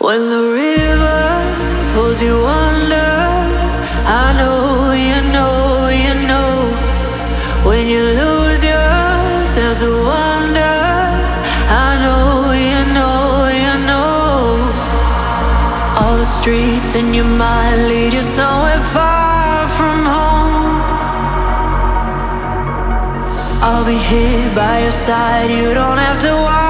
When the river pulls you under, I know, you know, you know. When you lose your sense of wonder, I know, you know, you know. All the streets in your mind lead you somewhere far from home. I'll be here by your side, you don't have to walk